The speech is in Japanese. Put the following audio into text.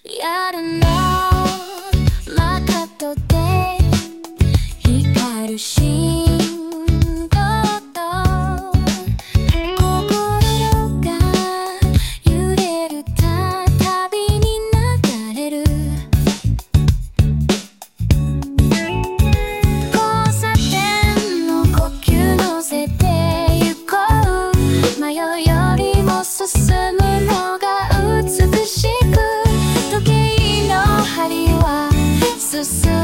夜のマカトで光る信号と心が揺れるたびに流れる交差点の呼吸乗せて行こう迷いよりも進むのが美しく時計の針は進む